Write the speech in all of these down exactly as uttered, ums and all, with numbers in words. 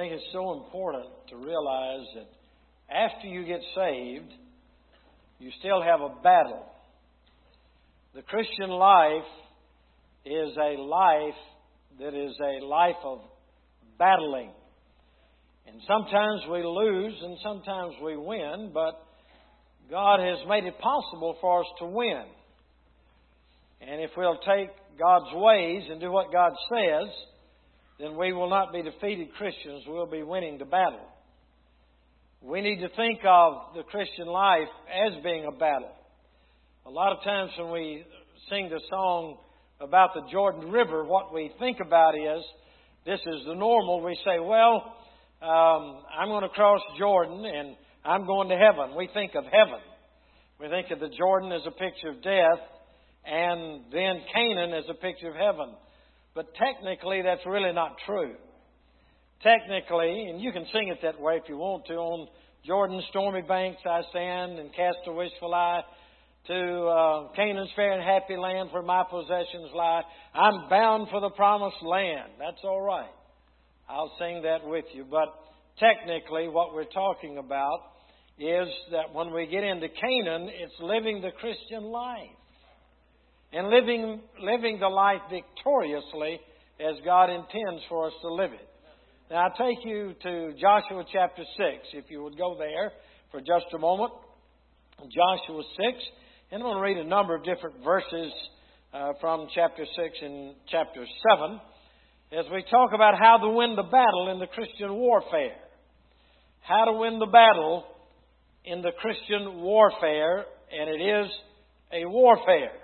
think it's so important to realize that after you get saved, you still have a battle. The Christian life is a life that is a life of battling. And sometimes we lose and sometimes we win, but God has made it possible for us to win. And if we'll take God's ways and do what God says, then we will not be defeated Christians. We'll be winning the battle. We need to think of the Christian life as being a battle. A lot of times when we sing the song about the Jordan River, what we think about is, this is the normal. We say, well, um, I'm going to cross Jordan and I'm going to heaven. We think of heaven. We think of the Jordan as a picture of death, and then Canaan as a picture of heaven. But technically, that's really not true. Technically, and you can sing it that way if you want to, on Jordan's stormy banks I stand and cast a wishful eye to uh, Canaan's fair and happy land where my possessions lie. I'm bound for the promised land. That's all right. I'll sing that with you. But technically, what we're talking about is that when we get into Canaan, it's living the Christian life. And living living the life victoriously as God intends for us to live it. Now, I'll take you to Joshua chapter six, if you would go there for just a moment. Joshua six. And I'm going to read a number of different verses uh, from chapter six and chapter seven as we talk about how to win the battle in the Christian warfare. How to win the battle in the Christian warfare, and it is a warfare.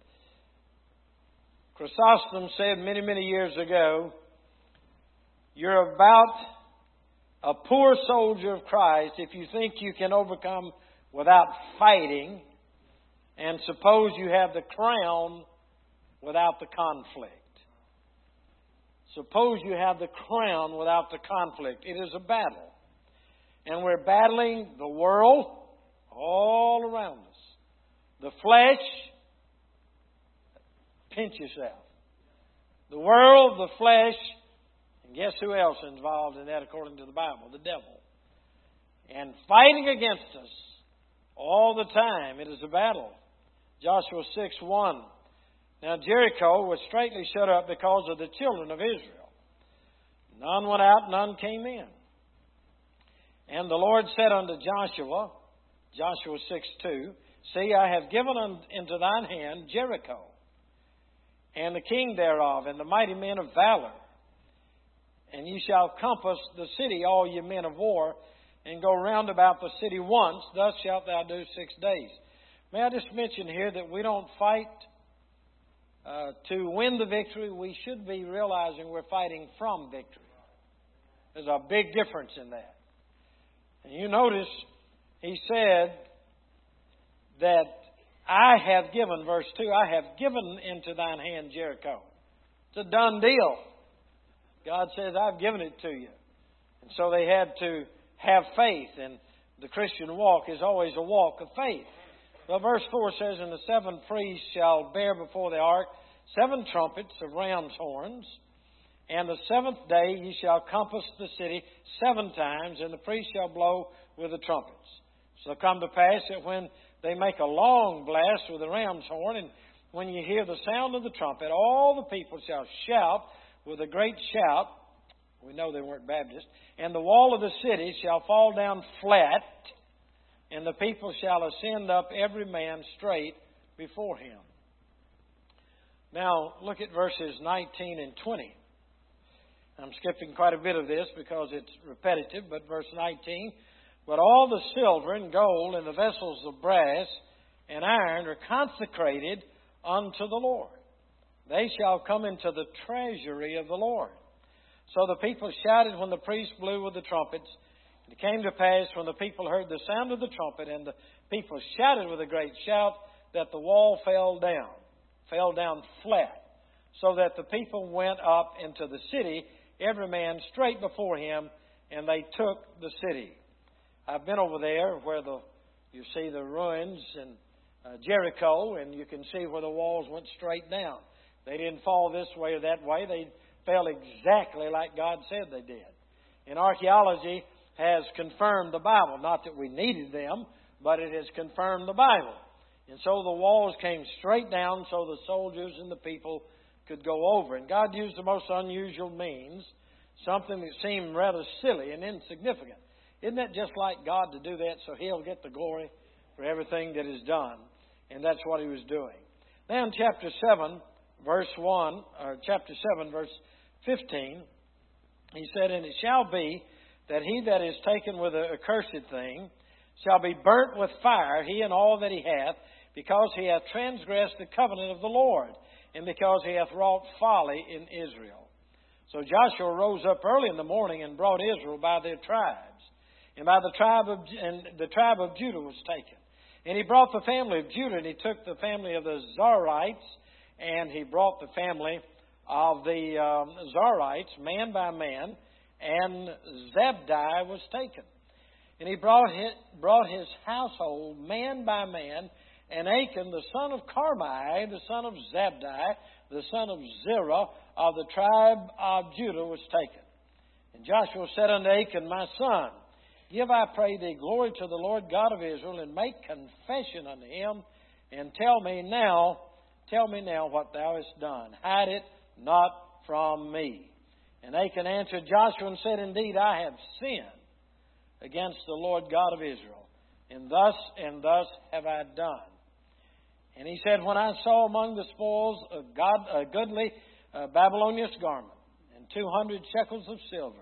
Chrysostom said many, many years ago, you're about a poor soldier of Christ if you think you can overcome without fighting, and suppose you have the crown without the conflict. Suppose you have the crown without the conflict. It is a battle. And we're battling the world all around us. The flesh, pinch yourself. The world, the flesh, and guess who else is involved in that according to the Bible? The devil. And fighting against us all the time. It is a battle. Joshua six one. Now Jericho was straightly shut up because of the children of Israel. None went out, none came in. And the Lord said unto Joshua, Joshua six two, see, I have given into thine hand Jericho, and the king thereof, and the mighty men of valor. And ye shall compass the city, all ye men of war, and go round about the city once. Thus shalt thou do six days. May I just mention here that we don't fight uh, to win the victory. We should be realizing we're fighting from victory. There's a big difference in that. And you notice he said that I have given, verse two, I have given into thine hand Jericho. It's a done deal. God says, I've given it to you. And so they had to have faith. And the Christian walk is always a walk of faith. Well, verse four says, and the seven priests shall bear before the ark seven trumpets of ram's horns. And the seventh day ye shall compass the city seven times, and the priest shall blow with the trumpets. So it come to pass that when they make a long blast with the ram's horn, and when you hear the sound of the trumpet, all the people shall shout with a great shout. We know they weren't Baptists. And the wall of the city shall fall down flat, and the people shall ascend up every man straight before him. Now, look at verses nineteen and twenty. I'm skipping quite a bit of this because it's repetitive, but verse nineteen, but all the silver and gold and the vessels of brass and iron are consecrated unto the Lord. They shall come into the treasury of the Lord. So the people shouted when the priest blew with the trumpets. It came to pass when the people heard the sound of the trumpet and the people shouted with a great shout that the wall fell down, fell down flat, so that the people went up into the city, every man straight before him, and they took the city. I've been over there where the you see the ruins in uh, Jericho, and you can see where the walls went straight down. They didn't fall this way or that way. They fell exactly like God said they did. And archaeology has confirmed the Bible. Not that we needed them, but it has confirmed the Bible. And so the walls came straight down so the soldiers and the people could go over. And God used the most unusual means, something that seemed rather silly and insignificant. Isn't that just like God to do that so He'll get the glory for everything that is done? And that's what He was doing. Now in chapter seven, verse one, or chapter seven, verse fifteen, He said, "And it shall be that he that is taken with a accursed thing shall be burnt with fire, he and all that he hath, because he hath transgressed the covenant of the Lord, and because he hath wrought folly in Israel." So Joshua rose up early in the morning and brought Israel by their tribes, and by the tribe of and the tribe of Judah was taken. And he brought the family of Judah, and he took the family of the Zarites, and he brought the family of the um, Zarites, man by man, and Zabdi was taken. And he brought his, brought his household, man by man, and Achan, the son of Carmi, the son of Zabdi, the son of Zerah, of the tribe of Judah, was taken. And Joshua said unto Achan, "My son, give, I pray thee, glory to the Lord God of Israel, and make confession unto him, and tell me now, tell me now what thou hast done. Hide it not from me." And Achan answered Joshua and said, "Indeed, I have sinned against the Lord God of Israel, and thus and thus have I done." And he said, "When I saw among the spoils of God a goodly uh, Babylonian garment, and two hundred shekels of silver,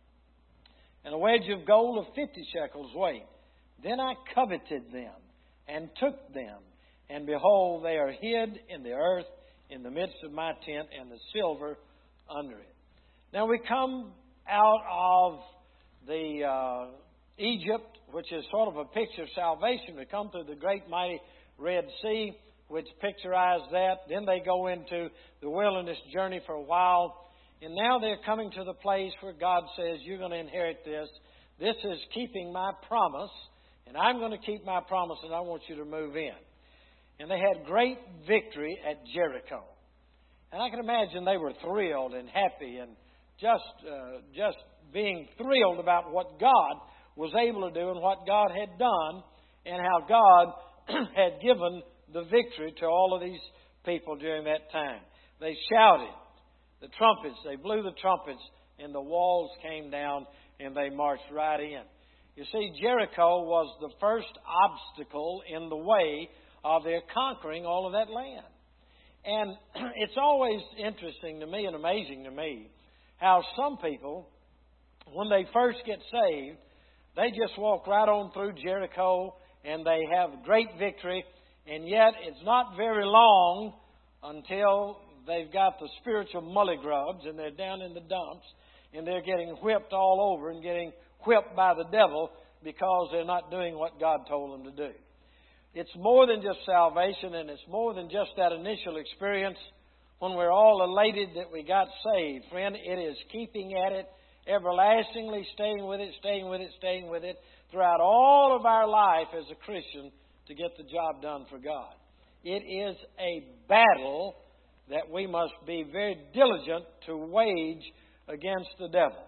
and a wedge of gold of fifty shekels weight, then I coveted them, and took them, and behold, they are hid in the earth in the midst of my tent, and the silver under it." Now we come out of the uh, Egypt, which is sort of a picture of salvation. We come through the great mighty Red Sea, which picturized that. Then they go into the wilderness journey for a while. And now they're coming to the place where God says, "You're going to inherit this. This is keeping my promise, and I'm going to keep my promise, and I want you to move in." And they had great victory at Jericho. And I can imagine they were thrilled and happy and just uh, just being thrilled about what God was able to do and what God had done and how God had given the victory to all of these people during that time. They shouted the trumpets, they blew the trumpets, and the walls came down and they marched right in. You see, Jericho was the first obstacle in the way of their conquering all of that land. And it's always interesting to me and amazing to me how some people, when they first get saved, they just walk right on through Jericho and they have great victory. And yet it's not very long until they've got the spiritual mully grubs and they're down in the dumps and they're getting whipped all over and getting whipped by the devil because they're not doing what God told them to do. It's more than just salvation, and it's more than just that initial experience when we're all elated that we got saved. Friend, it is keeping at it everlastingly, staying with it, staying with it, staying with it throughout all of our life as a Christian to get the job done for God. It is a battle that we must be very diligent to wage against the devil.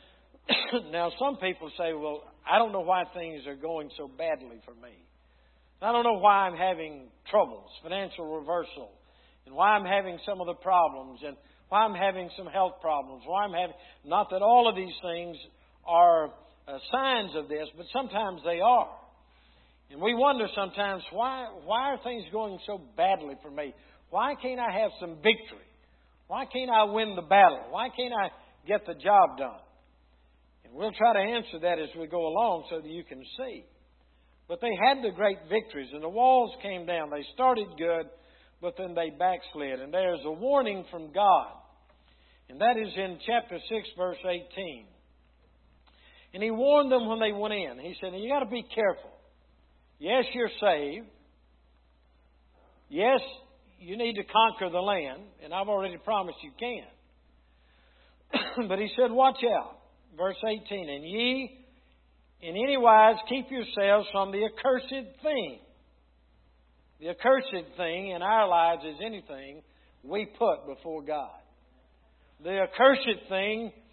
Now, some people say, "Well, I don't know why things are going so badly for me. I don't know why I'm having troubles, financial reversal, and why I'm having some of the problems, and why I'm having some health problems, why I'm having..." Not that all of these things are uh, signs of this, but sometimes they are. And we wonder sometimes, why, why are things going so badly for me? Why can't I have some victory? Why can't I win the battle? Why can't I get the job done? And we'll try to answer that as we go along so that you can see. But they had the great victories, and the walls came down. They started good, but then they backslid. And there's a warning from God. And that is in chapter six, verse eighteen. And He warned them when they went in. He said, "You got to be careful. Yes, you're saved. Yes, you need to conquer the land, and I've already promised you can." But He said, "Watch out." Verse eighteen, "And ye in any wise keep yourselves from the accursed thing." The accursed thing in our lives is anything we put before God. The accursed thing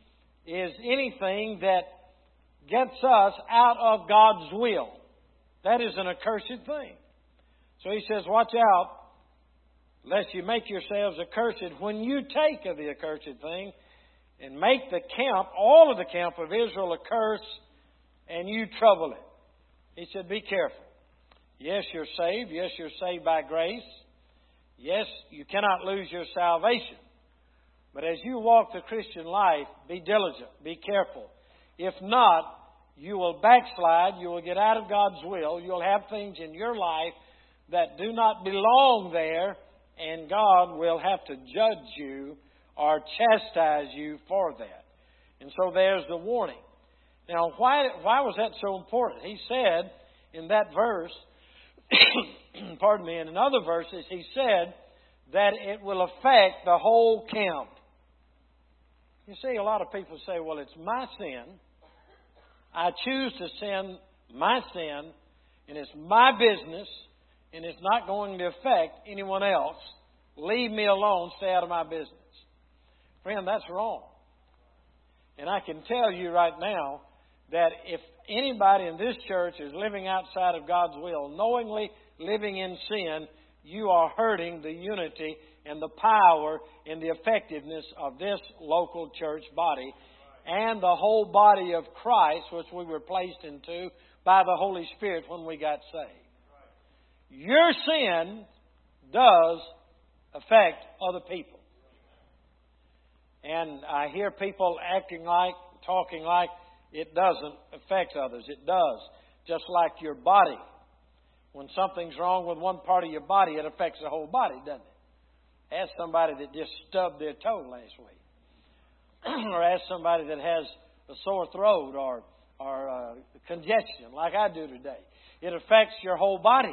is anything that gets us out of God's will. That is an accursed thing. So he says, watch out, lest you make yourselves accursed when you take of the accursed thing and make the camp, all of the camp of Israel, a curse, and you trouble it. He said, be careful. Yes, you're saved. Yes, you're saved by grace. Yes, you cannot lose your salvation. But as you walk the Christian life, be diligent, be careful. If not, you will backslide, you will get out of God's will, you'll have things in your life that do not belong there, and God will have to judge you or chastise you for that. And so there's the warning. Now, why, why was that so important? He said in that verse, pardon me, in other verses, he said that it will affect the whole camp. You see, a lot of people say, well, it's my sin. I choose to sin my sin, and it's my business, and it's not going to affect anyone else. Leave me alone. Stay out of my business. Friend, that's wrong. And I can tell you right now that if anybody in this church is living outside of God's will, knowingly living in sin, you are hurting the unity and the power and the effectiveness of this local church body and the whole body of Christ, which we were placed into by the Holy Spirit when we got saved. Your sin does affect other people. And I hear people acting like, talking like it doesn't affect others. It does. Just like your body. When something's wrong with one part of your body, it affects the whole body, doesn't it? Ask somebody that just stubbed their toe last week. Or ask somebody that has a sore throat or, or uh, congestion like I do today. It affects your whole body.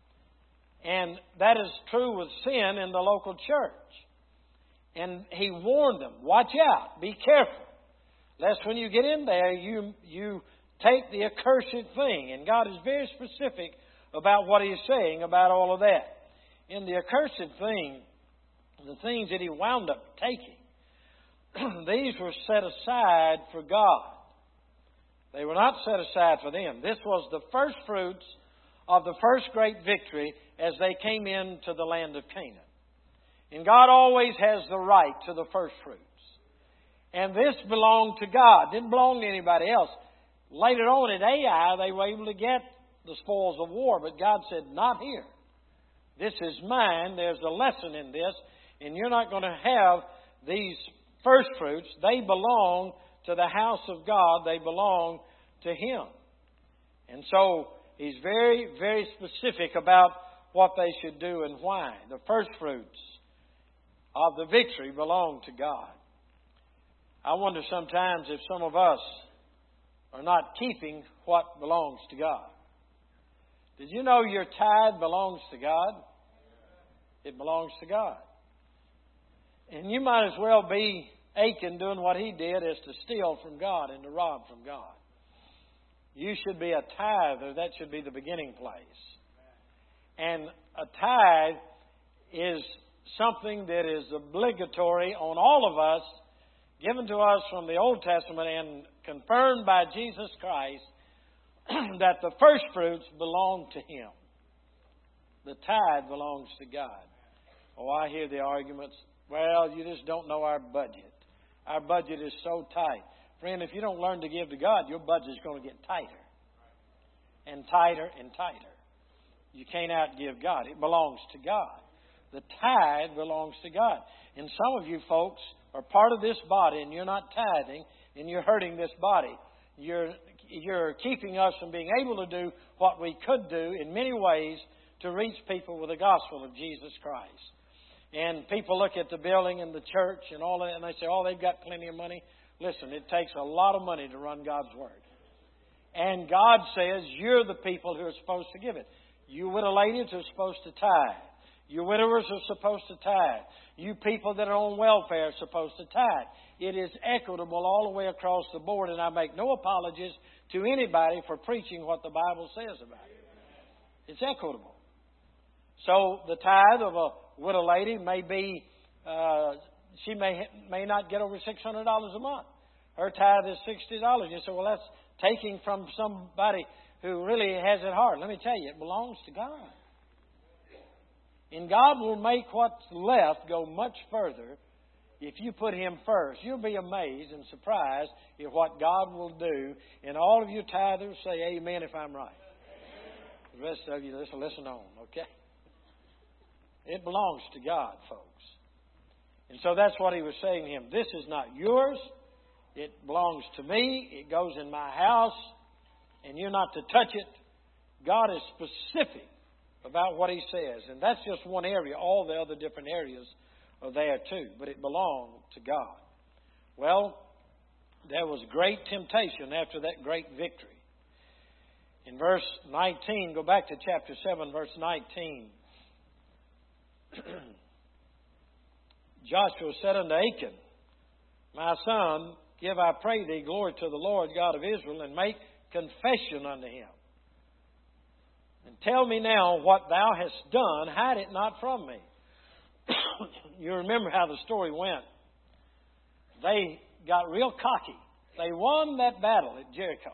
And that is true with sin in the local church. And he warned them, watch out, be careful. Lest when you get in there, you, you take the accursed thing. And God is very specific about what He's saying about all of that. In the accursed thing, the things that He wound up taking, these were set aside for God. They were not set aside for them. This was the first fruits of the first great victory as they came into the land of Canaan. And God always has the right to the first fruits. And this belonged to God. Didn't belong to anybody else. Later on at Ai, they were able to get the spoils of war. But God said, not here. This is mine. There's a lesson in this. And you're not going to have these first fruits. They belong to the house of God. They belong to Him. And so He's very, very specific about what they should do and why. The first fruits of the victory belong to God. I wonder sometimes if some of us are not keeping what belongs to God. Did you know your tithe belongs to God? It belongs to God. And you might as well be Achan doing what he did as to steal from God and to rob from God. You should be a tither. That should be the beginning place. And a tithe is something that is obligatory on all of us, given to us from the Old Testament and confirmed by Jesus Christ, that the first fruits belong to Him. The tithe belongs to God. Oh, I hear the arguments, well, you just don't know our budget. Our budget is so tight. Friend, if you don't learn to give to God, your budget is going to get tighter and tighter and tighter. You can't outgive God. It belongs to God. The tithe belongs to God. And some of you folks are part of this body and you're not tithing and you're hurting this body. You're, you're keeping us from being able to do what we could do in many ways to reach people with the gospel of Jesus Christ. And people look at the building and the church and all that and they say, oh, they've got plenty of money. Listen, it takes a lot of money to run God's Word. And God says you're the people who are supposed to give it. You widow ladies are supposed to tithe. You widowers are supposed to tithe. You people that are on welfare are supposed to tithe. It is equitable all the way across the board, and I make no apologies to anybody for preaching what the Bible says about it. It's equitable. So the tithe of a widow lady may be, uh, she may may not get over six hundred dollars a month. her tithe is sixty dollars. You say, well, that's taking from somebody who really has it hard. Let me tell you, it belongs to God. And God will make what's left go much further if you put Him first. You'll be amazed and surprised at what God will do. And all of you tithers say amen if I'm right. The rest of you, just listen on, okay? It belongs to God, folks. And so that's what He was saying to him. This is not yours. It belongs to me. It goes in my house. And you're not to touch it. God is specific about what He says. And that's just one area. All the other different areas are there too. But it belonged to God. Well, there was great temptation after that great victory. In verse nineteen, go back to chapter seven, verse nineteen. Joshua said unto Achan, my son, give, I pray thee, glory to the Lord God of Israel, and make confession unto Him. And tell me now what thou hast done, hide it not from me. You remember how the story went. They got real cocky. They won that battle at Jericho.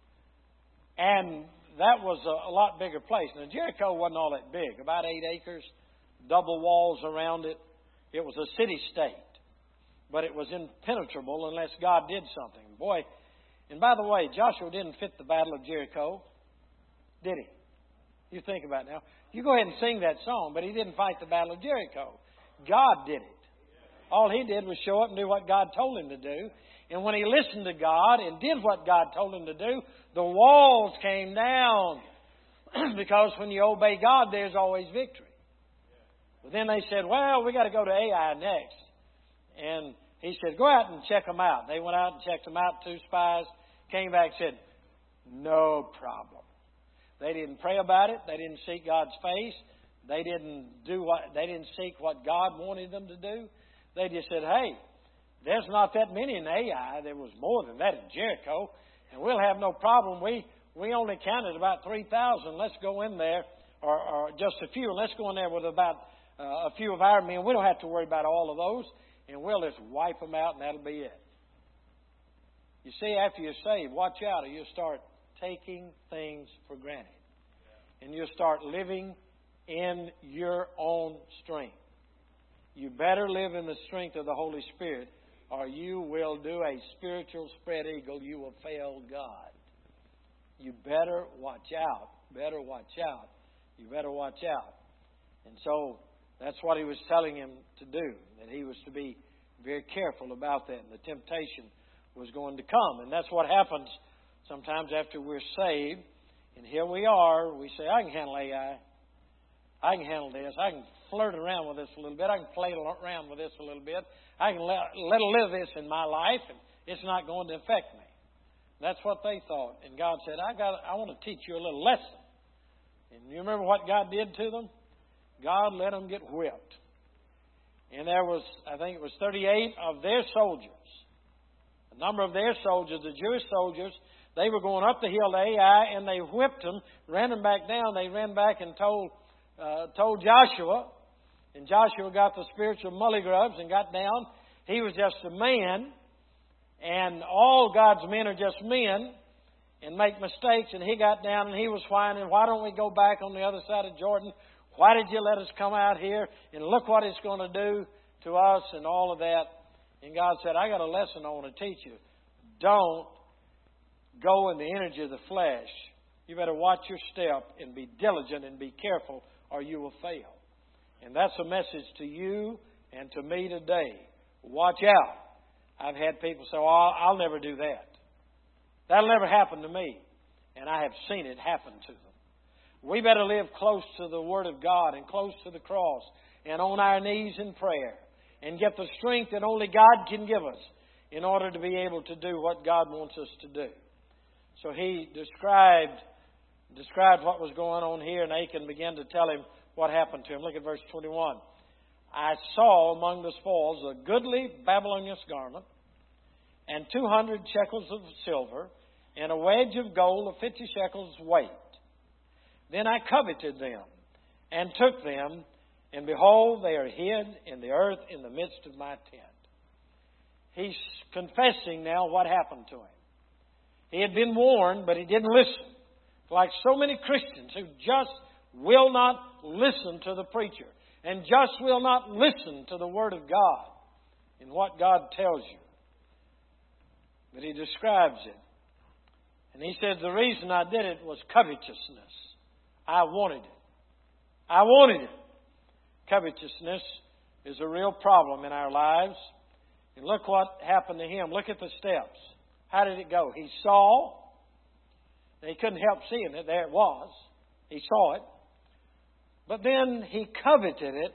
And that was a, a lot bigger place. Now, Jericho wasn't all that big, about eight acres, double walls around it. It was a city-state. But it was impenetrable unless God did something. Boy, and by the way, Joshua didn't fit the battle of Jericho, did he? You think about it now. You go ahead and sing that song, but he didn't fight the battle of Jericho. God did it. All he did was show up and do what God told him to do. And when he listened to God and did what God told him to do, the walls came down. Because when you obey God, there's always victory. But then they said, well, we got to go to Ai next. And he said, go out and check them out. They went out and checked them out. Two spies came back and said, no problem. They didn't pray about it. They didn't seek God's face. They didn't do what they didn't seek what God wanted them to do. They just said, hey, there's not that many in Ai. There was more than that in Jericho. And we'll have no problem. We we only counted about three thousand. Let's go in there, or, or just a few. Let's go in there with about uh, a few of our men. We don't have to worry about all of those. And we'll just wipe them out, and that'll be it. You see, after you're saved, watch out, or you'll start taking things for granted. And you'll start living in your own strength. You better live in the strength of the Holy Spirit, or you will do a spiritual spread eagle. You will fail God. You better watch out. Better watch out. You better watch out. And so that's what he was telling him to do, that he was to be very careful about that. And the temptation was going to come. And that's what happens sometimes after we're saved. And here we are. We say, I can handle Ai. I can handle this. I can flirt around with this a little bit. I can play around with this a little bit. I can let, let live this in my life, and it's not going to affect me. That's what they thought. And God said, I got. I want to teach you a little lesson. And you remember what God did to them? God let them get whipped. And there was, I think it was thirty-eight of their soldiers. A number of their soldiers, the Jewish soldiers, they were going up the hill to Ai, and they whipped them, ran them back down. They ran back and told uh, told Joshua. And Joshua got the spiritual mullygrubs and got down. He was just a man. And all God's men are just men and make mistakes. And he got down and he was whining, why don't we go back on the other side of Jordan? Why did you let us come out here? And look what it's going to do to us and all of that. And God said, I got a lesson I want to teach you. Don't go in the energy of the flesh. You better watch your step and be diligent and be careful, or you will fail. And that's a message to you and to me today. Watch out. I've had people say, oh, I'll never do that. That'll never happen to me. And I have seen it happen to them. We better live close to the Word of God and close to the cross and on our knees in prayer and get the strength that only God can give us in order to be able to do what God wants us to do. So he described described what was going on here, and Achan began to tell him what happened to him. Look at verse twenty-one. I saw among the spoils a goodly Babylonian garment, and two hundred shekels of silver, and a wedge of gold of fifty shekels weight. Then I coveted them, and took them, and behold, they are hid in the earth in the midst of my tent. he's confessing now what happened to him. He had been warned, but he didn't listen. Like so many Christians who just will not listen to the preacher and just will not listen to the Word of God in what God tells you. But he describes it. And he said, the reason I did it was covetousness. I wanted it. I wanted it. Covetousness is a real problem in our lives. And look what happened to him. Look at the steps. How did it go? He saw. He couldn't help seeing it. There it was. He saw it. But then he coveted it.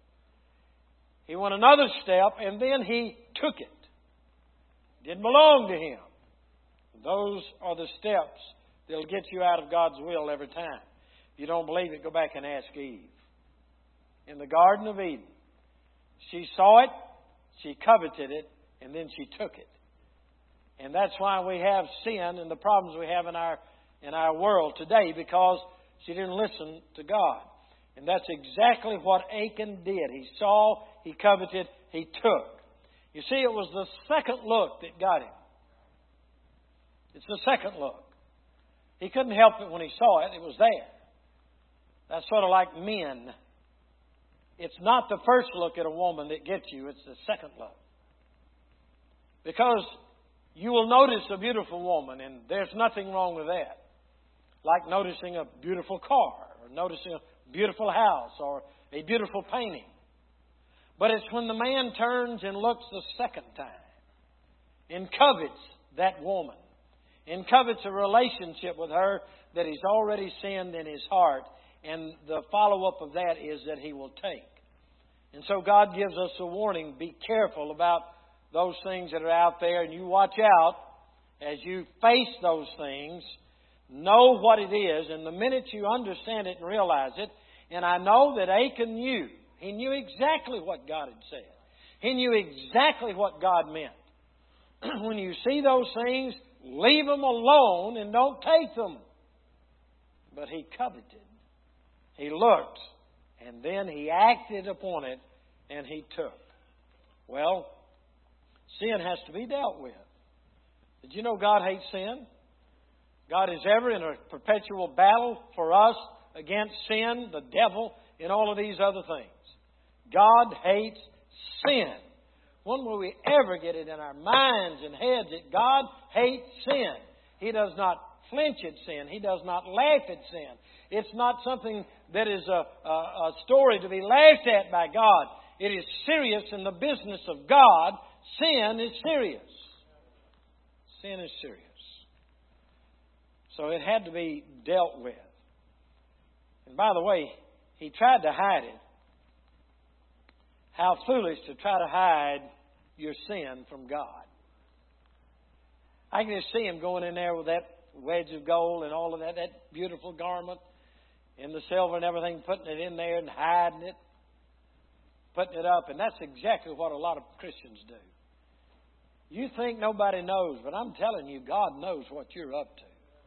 He went another step, and then he took it. It didn't belong to him. Those are the steps that'll get you out of God's will every time. If you don't believe it, go back and ask Eve. In the Garden of Eden, she saw it, she coveted it, and then she took it. And that's why we have sin and the problems we have in our in our world today, because she didn't listen to God. And that's exactly what Achan did. He saw, he coveted, he took. You see, it was the second look that got him. It's the second look. He couldn't help it when he saw it. It was there. That's sort of like men. It's not the first look at a woman that gets you. It's the second look. Because you will notice a beautiful woman, and there's nothing wrong with that. Like noticing a beautiful car, or noticing a beautiful house, or a beautiful painting. But it's when the man turns and looks the second time and covets that woman, and covets a relationship with her that he's already sinned in his heart, and the follow-up of that is that he will take. And so God gives us a warning. Be careful about those things that are out there, and you watch out as you face those things. Know what it is, and the minute you understand it and realize it, and I know that Achan knew. He knew exactly what God had said. He knew exactly what God meant. When you see those things, leave them alone and don't take them. But he coveted. He looked, and then he acted upon it, and he took. Well, sin has to be dealt with. Did you know God hates sin? God is ever in a perpetual battle for us against sin, the devil, and all of these other things. God hates sin. When will we ever get it in our minds and heads that God hates sin? He does not flinch at sin. He does not laugh at sin. It's not something that is a, a, a story to be laughed at by God. It is serious in the business of God. Sin is serious. Sin is serious. So it had to be dealt with. And by the way, he tried to hide it. How foolish to try to hide your sin from God. I can just see him going in there with that wedge of gold and all of that, that beautiful garment and the silver and everything, putting it in there and hiding it, putting it up. And that's exactly what a lot of Christians do. You think nobody knows, but I'm telling you, God knows what you're up to.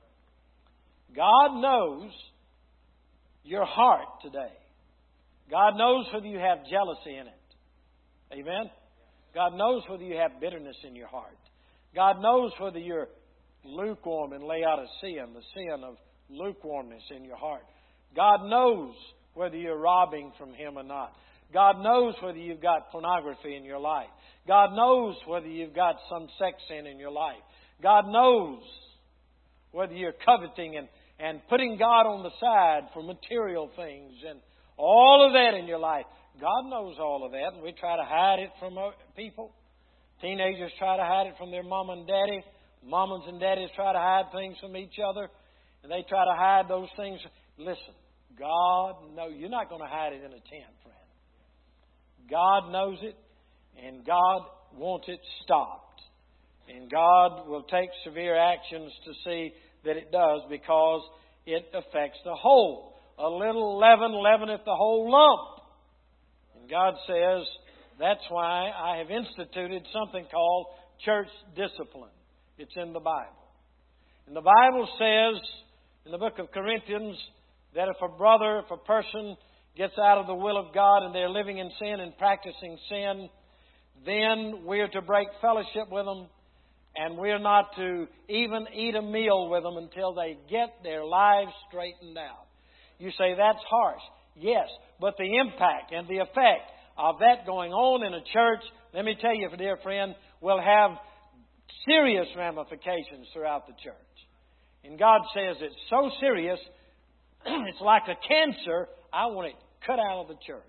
God knows your heart today. God knows whether you have jealousy in it. Amen? God knows whether you have bitterness in your heart. God knows whether you're lukewarm and Laodicean, the sin of lukewarmness in your heart. God knows whether you're robbing from Him or not. God knows whether you've got pornography in your life. God knows whether you've got some sex sin in your life. God knows whether you're coveting and, and putting God on the side for material things and all of that in your life. God knows all of that, and we try to hide it from people. Teenagers try to hide it from their mom and daddy. Mamas and daddies try to hide things from each other, and they try to hide those things. Listen, God knows. You're not going to hide it in a tent, friend. God knows it, and God wants it stopped. And God will take severe actions to see that it does, because it affects the whole. A little leaven leaveneth the whole lump. And God says, that's why I have instituted something called church discipline. It's in the Bible. And the Bible says in the book of Corinthians that if a brother, if a person gets out of the will of God and they're living in sin and practicing sin, then we're to break fellowship with them, and we're not to even eat a meal with them until they get their lives straightened out. You say, that's harsh. Yes, but the impact and the effect of that going on in a church, let me tell you, dear friend, will have serious ramifications throughout the church. And God says it's so serious, it's like a cancer. I want it cut out of the church.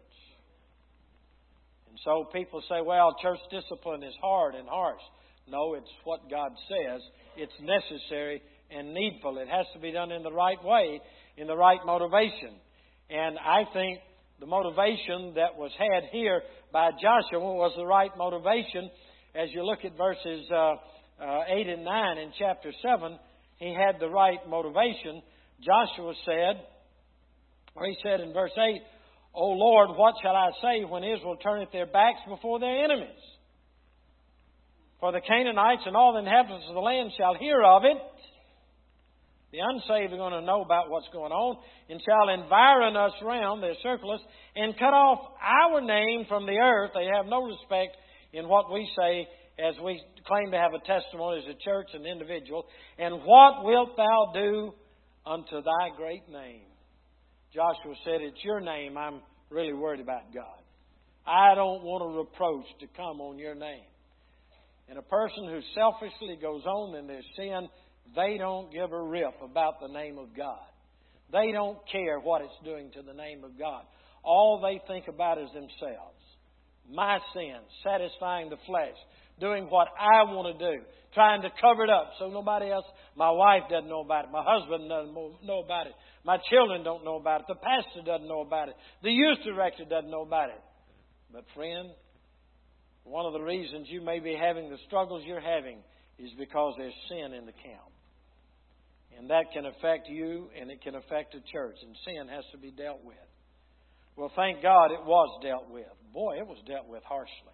And so people say, well, church discipline is hard and harsh. No, it's what God says. It's necessary and needful. It has to be done in the right way, in the right motivation. And I think the motivation that was had here by Joshua was the right motivation. As you look at verses uh, uh, eight and nine in chapter seven, he had the right motivation. Joshua said, or he said in verse eight, O Lord, what shall I say when Israel turneth their backs before their enemies? For the Canaanites and all the inhabitants of the land shall hear of it. The unsaved are going to know about what's going on, and shall environ us round, they circle us, and cut off our name from the earth. They have no respect in what we say as we claim to have a testimony as a church and individual. And what wilt thou do unto thy great name? Joshua said, it's your name I'm really worried about, God. I don't want a reproach to come on your name. And a person who selfishly goes on in their sin, they don't give a rip about the name of God. They don't care what it's doing to the name of God. All they think about is themselves. My sin, satisfying the flesh, doing what I want to do, trying to cover it up so nobody else, my wife doesn't know about it, my husband doesn't know about it, my children don't know about it, the pastor doesn't know about it, the youth director doesn't know about it. But friend, one of the reasons you may be having the struggles you're having is because there's sin in the camp. And that can affect you and it can affect the church. And sin has to be dealt with. Well, thank God it was dealt with. Boy, it was dealt with harshly.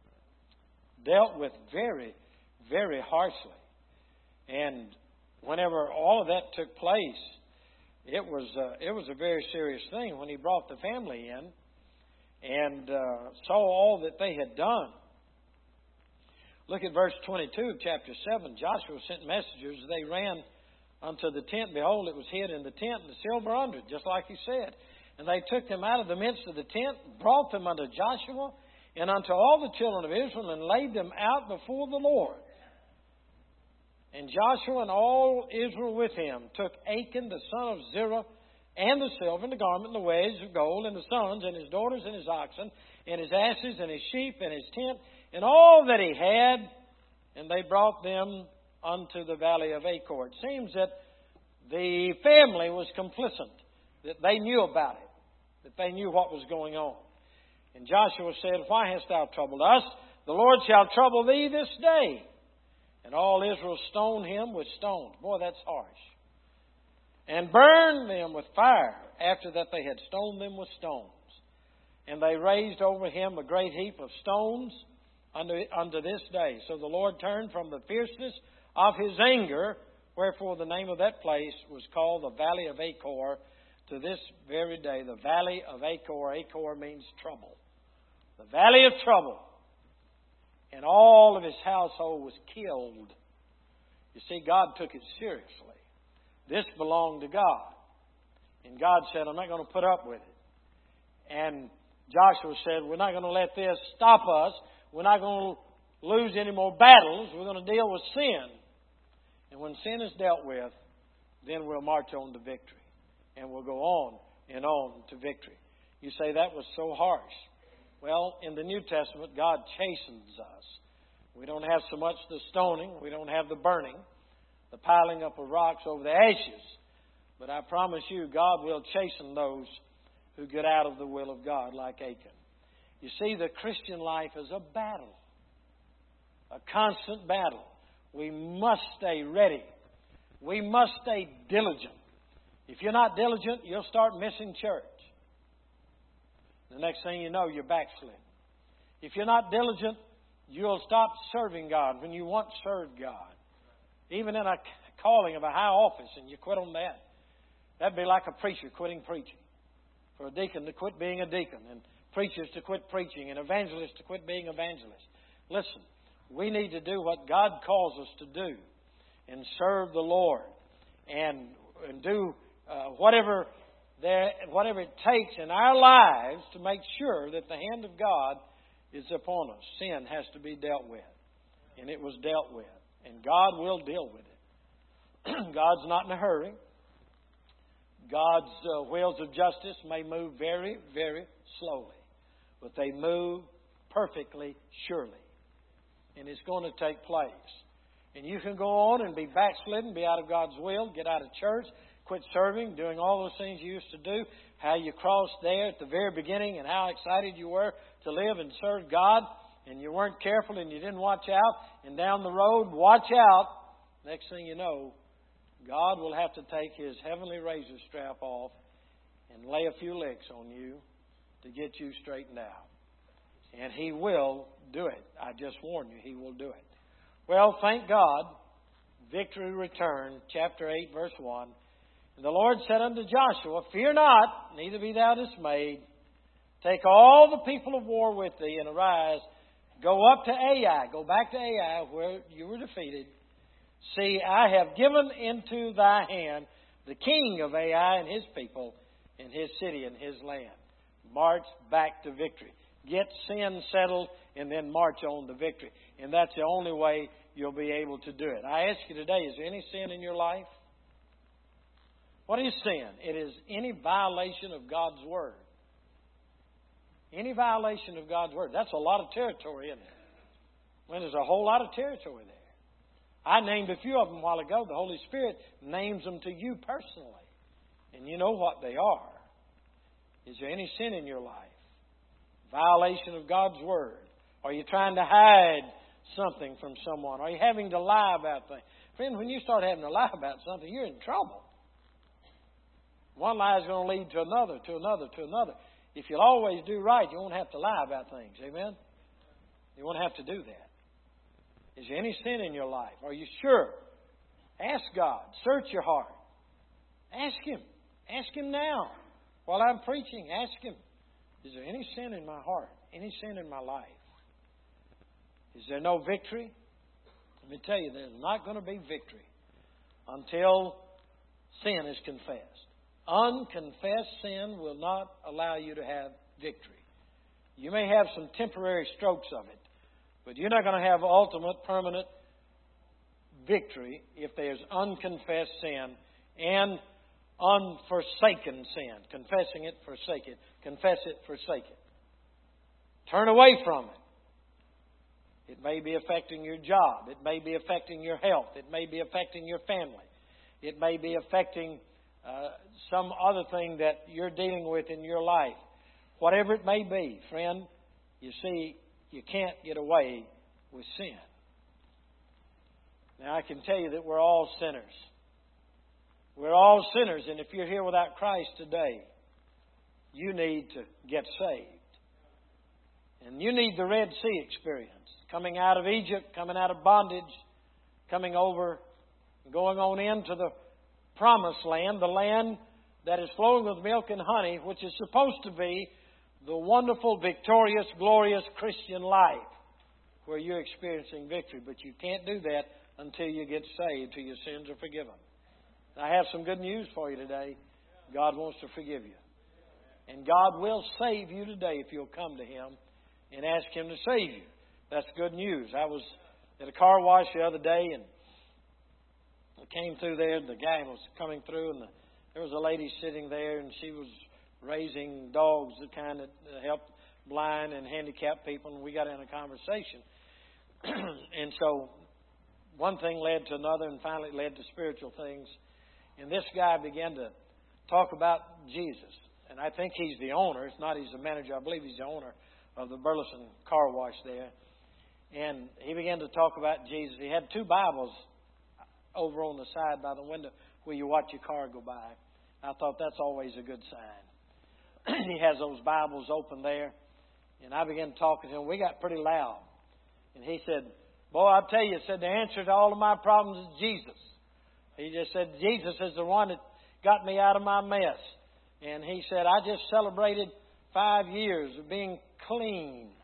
Dealt with very, very harshly. And whenever all of that took place, it was, uh, it was a very serious thing when he brought the family in and uh, saw all that they had done. Look at verse twenty-two of chapter seven. Joshua sent messengers. They ran unto the tent. Behold, it was hid in the tent, and the silver under it, just like he said. And they took them out of the midst of the tent, brought them unto Joshua and unto all the children of Israel, and laid them out before the Lord. And Joshua and all Israel with him took Achan the son of Zerah, and the silver, and the garment, and the wedge of gold, and the sons, and his daughters, and his oxen, and his asses, and his sheep, and his tent, and all that he had, and they brought them unto the valley of Achor. It seems that the family was complicit, that they knew about it, that they knew what was going on. And Joshua said, Why hast thou troubled us? The Lord shall trouble thee this day. And all Israel stoned him with stones. Boy, that's harsh. And burned them with fire after that they had stoned them with stones. And they raised over him a great heap of stones unto, unto this day. So the Lord turned from the fierceness of his anger, wherefore the name of that place was called the Valley of Achor to this very day. The Valley of Achor. Achor means trouble. The Valley of Trouble. And all of his household was killed. You see, God took it seriously. This belonged to God. And God said, I'm not going to put up with it. And Joshua said, we're not going to let this stop us. We're not going to lose any more battles. We're going to deal with sin. And when sin is dealt with, then we'll march on to victory. And we'll go on and on to victory. You say that was so harsh. Well, in the New Testament, God chastens us. We don't have so much the stoning. We don't have the burning, the piling up of rocks over the ashes. But I promise you, God will chasten those who get out of the will of God, like Achan. You see, the Christian life is a battle, a constant battle. We must stay ready. We must stay diligent. If you're not diligent, you'll start missing church. The next thing you know, you're backslidden. If you're not diligent, you'll stop serving God when you once served God. Even in a calling of a high office, and you quit on that. That'd be like a preacher quitting preaching. For a deacon to quit being a deacon, and preachers to quit preaching, and evangelists to quit being evangelists. Listen, we need to do what God calls us to do and serve the Lord and, and do uh, whatever there, whatever it takes in our lives to make sure that the hand of God is upon us. Sin has to be dealt with. And it was dealt with. And God will deal with it. God's not in a hurry. God's uh, wheels of justice may move very, very slowly. But they move perfectly surely. And it's going to take place. And you can go on and be backslidden, be out of God's will, get out of church, quit serving, doing all those things you used to do, how you crossed there at the very beginning and how excited you were to live and serve God, and you weren't careful and you didn't watch out, and down the road, watch out. Next thing you know, God will have to take His heavenly razor strap off and lay a few licks on you to get you straightened out. And He will do it. I just warn you, He will do it. Well, thank God, victory returned, chapter eight, verse one. And the Lord said unto Joshua, Fear not, neither be thou dismayed. Take all the people of war with thee, and arise, go up to Ai, go back to Ai, where you were defeated. See, I have given into thy hand the king of Ai and his people, and his city and his land. March back to victory. Get sin settled, and then march on to victory. And that's the only way you'll be able to do it. I ask you today, is there any sin in your life? What is sin? It is any violation of God's Word. Any violation of God's Word. That's a lot of territory, isn't it? Well, there's a whole lot of territory there. I named a few of them a while ago. The Holy Spirit names them to you personally. And you know what they are. Is there any sin in your life? Violation of God's Word. Are you trying to hide something from someone? Are you having to lie about things? Friend, when you start having to lie about something, you're in trouble. One lie is going to lead to another, to another, to another. If you'll always do right, you won't have to lie about things. Amen? You won't have to do that. Is there any sin in your life? Are you sure? Ask God. Search your heart. Ask Him. Ask Him now. While I'm preaching, ask Him. Is there any sin in my heart? Any sin in my life? Is there no victory? Let me tell you, there's not going to be victory until sin is confessed. Unconfessed sin will not allow you to have victory. You may have some temporary strokes of it, but you're not going to have ultimate, permanent victory if there's unconfessed sin and unforsaken sin. Confessing it, forsake it. Confess it, forsake it. Turn away from it. It may be affecting your job. It may be affecting your health. It may be affecting your family. It may be affecting uh, some other thing that you're dealing with in your life. Whatever it may be, friend, you see, you can't get away with sin. Now, I can tell you that we're all sinners. We're all sinners, and if you're here without Christ today, you need to get saved. And you need the Red Sea experience. Coming out of Egypt, coming out of bondage, coming over, going on into the promised land, the land that is flowing with milk and honey, which is supposed to be the wonderful, victorious, glorious Christian life where you're experiencing victory. But you can't do that until you get saved, till your sins are forgiven. I have some good news for you today. God wants to forgive you. And God will save you today if you'll come to Him and ask Him to save you. That's good news. I was at a car wash the other day, and I came through there. The guy was coming through, and the, there was a lady sitting there, and she was raising dogs, the kind that help blind and handicapped people, and we got in a conversation. And so one thing led to another, and finally it led to spiritual things. And this guy began to talk about Jesus. And I think he's the owner. It's not he's the manager. I believe he's the owner of the Burleson car wash there. And he began to talk about Jesus. He had two Bibles over on the side by the window where you watch your car go by. I thought that's always a good sign. He has those Bibles open there. And I began talking to him. We got pretty loud. And he said, boy, I'll tell you, said the answer to all of my problems is Jesus. He just said, Jesus is the one that got me out of my mess. And he said, I just celebrated five years of being clean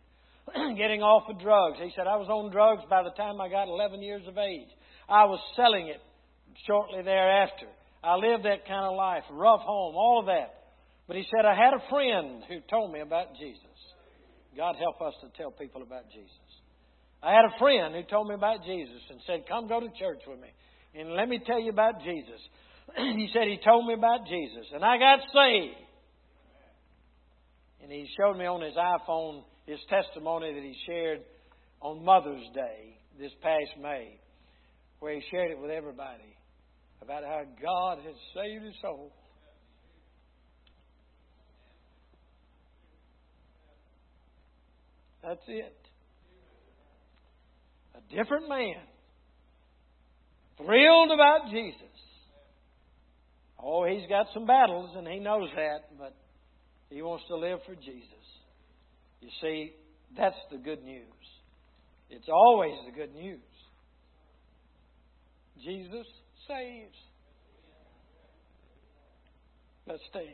getting off of drugs. He said, I was on drugs by the time I got eleven years of age. I was selling it shortly thereafter. I lived that kind of life, rough home, all of that. But he said, I had a friend who told me about Jesus. God help us to tell people about Jesus. I had a friend who told me about Jesus and said, come go to church with me and let me tell you about Jesus. He said he told me about Jesus and I got saved. And he showed me on his iPhone his testimony that he shared on Mother's Day this past May, where he shared it with everybody about how God has saved his soul. That's it. A different man. Thrilled about Jesus. Oh, he's got some battles and he knows that, but he wants to live for Jesus. You see, that's the good news. It's always the good news. Jesus saves. Let's stand.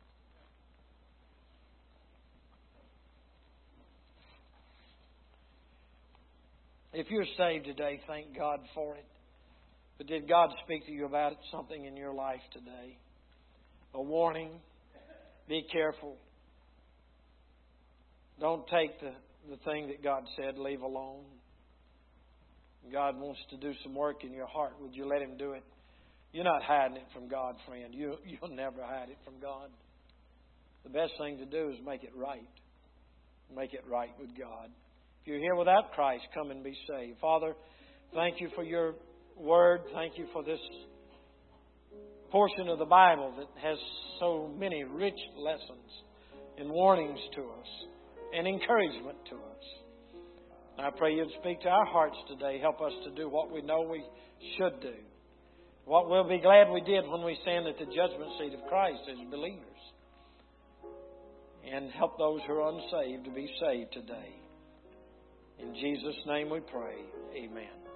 If you're saved today, thank God for it. But did God speak to you about it, something in your life today? A warning. Be careful. Don't take the, the thing that God said, leave alone. God wants to do some work in your heart. Would you let Him do it? You're not hiding it from God, friend. You, you'll never hide it from God. The best thing to do is make it right. Make it right with God. If you're here without Christ, come and be saved. Father, thank you for your word. Thank you for this portion of the Bible that has so many rich lessons and warnings to us and encouragement to us. I pray you'd speak to our hearts today. Help us to do what we know we should do. What we'll be glad we did when we stand at the judgment seat of Christ as believers. And help those who are unsaved to be saved today. In Jesus' name we pray. Amen.